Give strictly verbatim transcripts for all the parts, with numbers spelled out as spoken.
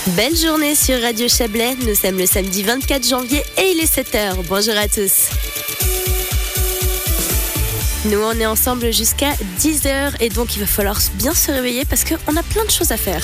Belle journée sur Radio Chablais. Nous sommes le samedi vingt-quatre janvier et il est sept heures. Bonjour à tous. Nous, on est ensemble jusqu'à dix heures et donc il va falloir bien se réveiller parce qu'on a plein de choses à faire.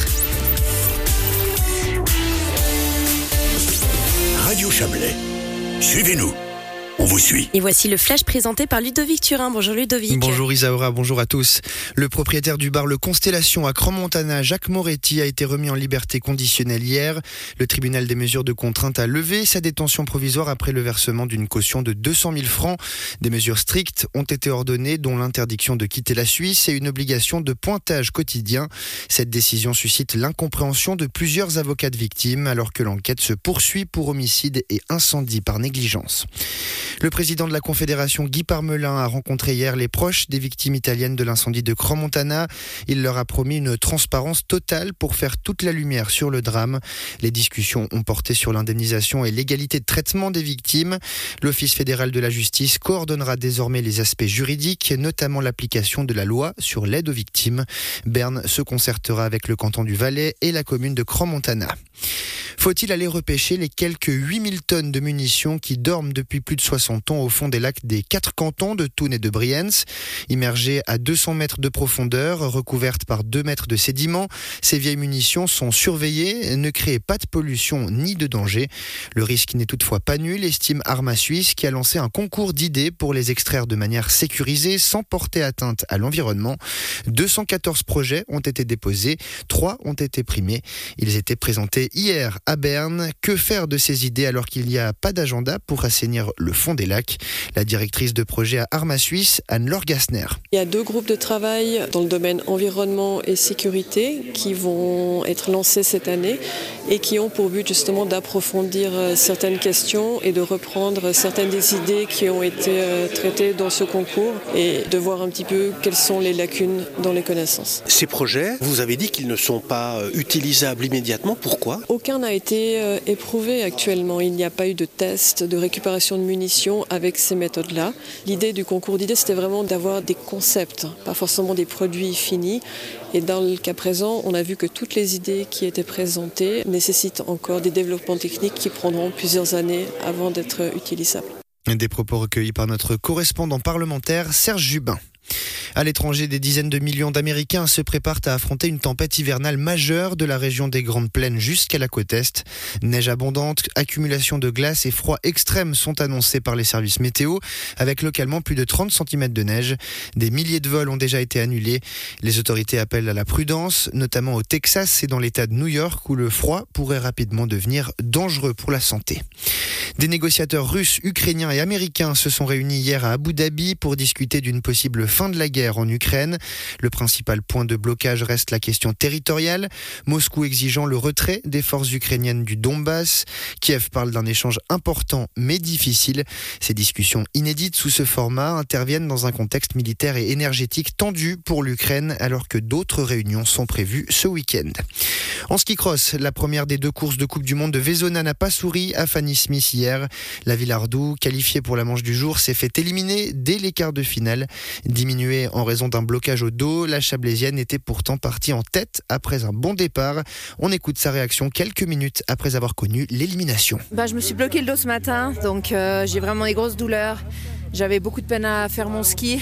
Radio Chablais, suivez-nous. On vous suit. Et voici le flash présenté par Ludovic Turin. Bonjour Ludovic. Bonjour Isaura, bonjour à tous. Le propriétaire du bar Le Constellation à Crans-Montana, Jacques Moretti, a été remis en liberté conditionnelle hier. Le tribunal des mesures de contrainte a levé sa détention provisoire après le versement d'une caution de deux cent mille francs. Des mesures strictes ont été ordonnées, dont l'interdiction de quitter la Suisse et une obligation de pointage quotidien. Cette décision suscite l'incompréhension de plusieurs avocats de victimes alors que l'enquête se poursuit pour homicide et incendie par négligence. Le président de la Confédération, Guy Parmelin, a rencontré hier les proches des victimes italiennes de l'incendie de Crans-Montana. Il leur a promis une transparence totale pour faire toute la lumière sur le drame. Les discussions ont porté sur l'indemnisation et l'égalité de traitement des victimes. L'Office fédéral de la justice coordonnera désormais les aspects juridiques, notamment l'application de la loi sur l'aide aux victimes. Berne se concertera avec le canton du Valais et la commune de Crans-Montana. Faut-il aller repêcher les quelques huit mille tonnes de munitions qui dorment depuis plus de soixante ans au fond des lacs des quatre cantons de Thun et de Brienz? Immergées à deux cents mètres de profondeur, recouvertes par deux mètres de sédiments, ces vieilles munitions sont surveillées, ne créent pas de pollution ni de danger. Le risque n'est toutefois pas nul, estime Arma Suisse, qui a lancé un concours d'idées pour les extraire de manière sécurisée sans porter atteinte à l'environnement. deux cent quatorze projets ont été déposés, trois ont été primés. Ils étaient présentés hier à Berne. Que faire de ces idées alors qu'il n'y a pas d'agenda pour assainir le fond des lacs? La directrice de projet à Arma Suisse, Anne-Laure Gassner. Il y a deux groupes de travail dans le domaine environnement et sécurité qui vont être lancés cette année et qui ont pour but justement d'approfondir certaines questions et de reprendre certaines des idées qui ont été traitées dans ce concours et de voir un petit peu quelles sont les lacunes dans les connaissances. Ces projets, vous avez dit qu'ils ne sont pas utilisables immédiatement. Pourquoi ? Aucun n'a été éprouvé actuellement. Il n'y a pas eu de test de récupération de munitions avec ces méthodes-là. L'idée du concours d'idées, c'était vraiment d'avoir des concepts, pas forcément des produits finis. Et dans le cas présent, on a vu que toutes les idées qui étaient présentées nécessitent encore des développements techniques qui prendront plusieurs années avant d'être utilisables. Des propos recueillis par notre correspondant parlementaire Serge Jubin. À l'étranger, des dizaines de millions d'Américains se préparent à affronter une tempête hivernale majeure de la région des Grandes Plaines jusqu'à la côte Est. Neige abondante, accumulation de glace et froid extrême sont annoncés par les services météo, avec localement plus de trente centimètres de neige. Des milliers de vols ont déjà été annulés. Les autorités appellent à la prudence, notamment au Texas et dans l'État de New York, où le froid pourrait rapidement devenir dangereux pour la santé. Des négociateurs russes, ukrainiens et américains se sont réunis hier à Abu Dhabi pour discuter d'une possible fin de la guerre en Ukraine. Le principal point de blocage reste la question territoriale, Moscou exigeant le retrait des forces ukrainiennes du Donbass. Kiev parle d'un échange important mais difficile. Ces discussions inédites sous ce format interviennent dans un contexte militaire et énergétique tendu pour l'Ukraine alors que d'autres réunions sont prévues ce week-end. En ski cross, la première des deux courses de Coupe du Monde de Vezona n'a pas souri à Fanny Smith hier. La Villardou, qualifiée pour la manche du jour, s'est fait éliminer dès les quarts de finale. Diminuée en raison d'un blocage au dos, la Chablaisienne était pourtant partie en tête après un bon départ. On écoute sa réaction quelques minutes après avoir connu l'élimination. Bah, je me suis bloqué le dos ce matin, donc euh, j'ai vraiment des grosses douleurs. J'avais beaucoup de peine à faire mon ski.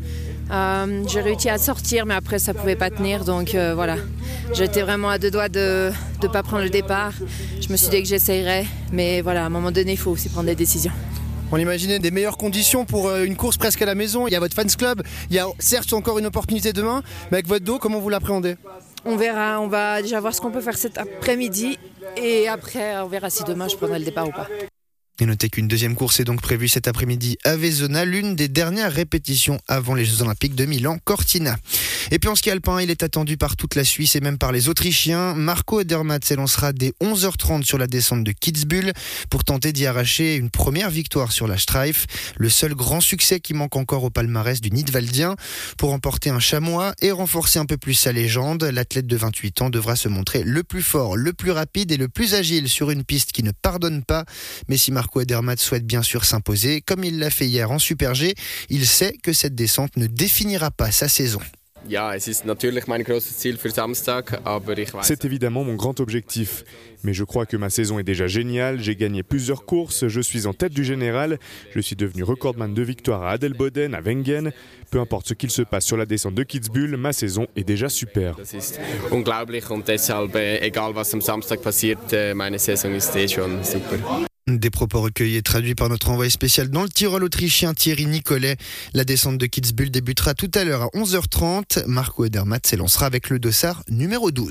Euh, j'ai réussi à sortir, mais après ça pouvait pas tenir, donc euh, voilà. J'étais vraiment à deux doigts de ne pas prendre le départ. Je me suis dit que j'essayerais, mais voilà, à un moment donné, il faut aussi prendre des décisions. On imaginait des meilleures conditions pour une course presque à la maison. Il y a votre fans club, il y a certes encore une opportunité demain, mais avec votre dos, comment vous l'appréhendez ? On verra, on va déjà voir ce qu'on peut faire cet après-midi et après on verra si demain je prendrai le départ ou pas. Et notez qu'une deuxième course est donc prévue cet après-midi à Vezona, l'une des dernières répétitions avant les Jeux Olympiques de Milan-Cortina. Et puis en ski alpin, il est attendu par toute la Suisse et même par les Autrichiens. Marco Odermatt s'élancera dès onze heures trente sur la descente de Kitzbühel pour tenter d'y arracher une première victoire sur la Streif. Le seul grand succès qui manque encore au palmarès du Nidwaldien. Pour remporter un chamois et renforcer un peu plus sa légende, l'athlète de vingt-huit ans devra se montrer le plus fort, le plus rapide et le plus agile sur une piste qui ne pardonne pas. Mais si Marco Odermatt souhaite bien sûr s'imposer, comme il l'a fait hier en Super G, il sait que cette descente ne définira pas sa saison. C'est évidemment mon grand objectif. Mais je crois que ma saison est déjà géniale. J'ai gagné plusieurs courses. Je suis en tête du général. Je suis devenu recordman de victoires à Adelboden, à Wengen. Peu importe ce qu'il se passe sur la descente de Kitzbühel, ma saison est déjà super. Das ist unglaublich und deshalb, egal was am Samstag passiert, meine Saison ist eh schon super. Des propos recueillis et traduits par notre envoyé spécial dans le Tyrol autrichien Thierry Nicolet. La descente de Kitzbühel débutera tout à l'heure à onze heures trente. Marco Odermatt s'élancera avec le dossard numéro douze.